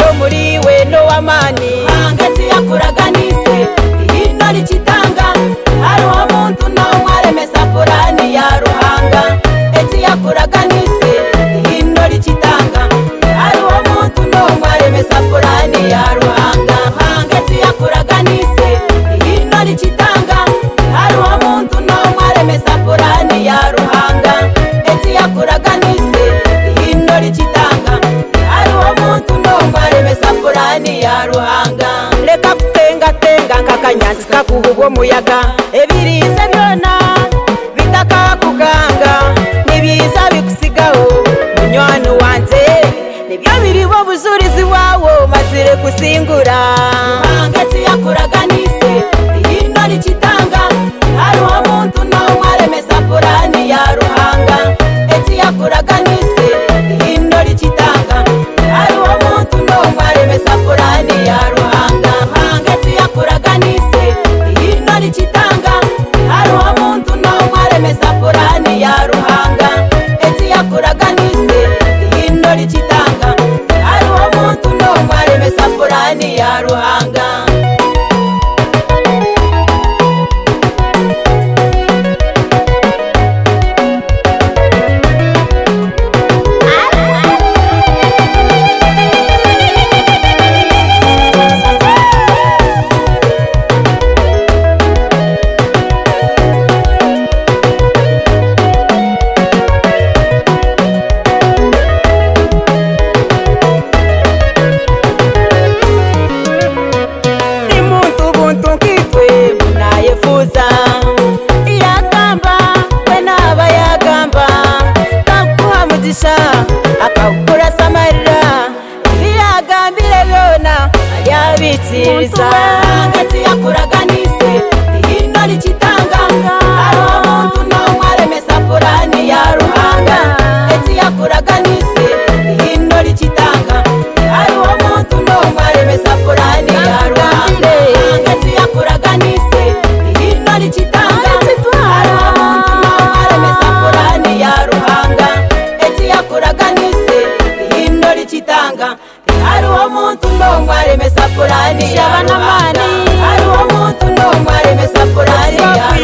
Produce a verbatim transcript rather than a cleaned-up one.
yo muri we no wamani hangati yakuraganise hino likitanga hariho muntu no mwaremesa purani ya ruhanga eti yakuraganise hino likitanga hariho muntu no mwaremesa purani ya ruhanga hangati yakuraganise hino likitanga hariho muntu no mwaremesa purani ya ruhanga eti yakuraganise hino likitanga hariho muntu no mwaremesa purani ya ruhanga leka kutenga tenga kakanyatsi kakuhugo muyaga ebiriza byona bitaka kuganga nibiza bikusigaho munywani wanze nibyo biribo buzurizi wawo mazire kusingura hangati yakuraganise hino likitanga hariho muntu no mwaremesa purani ya ruhanga eti yakuraganise hino likitanga hariho muntu no mwaremesa purani ya ruhanga hangati yakuraganise hino likitanga hariho muntu no mwaremesa purani ya ruhanga eti yakuraganise hino likitanga hariho muntu no mwaremesa purani ya ruhanga akakura samarira biyagambire byona yabitsiriza hangati yakuraganise hino likitanga hariho muntu no mwaremesa purani ya ruhanga eti yakuraganise hino likitanga hariho muntu no mwaremesa purani ya ruhanga hangati yakuraganise hino likitanga hariho muntu no mwaremesa purani ya ruhanga eti yakuraganise hino likitanga hariho muntu no mwaremesa purani ya ruhanga hariho muntu no mwaremesa purani ya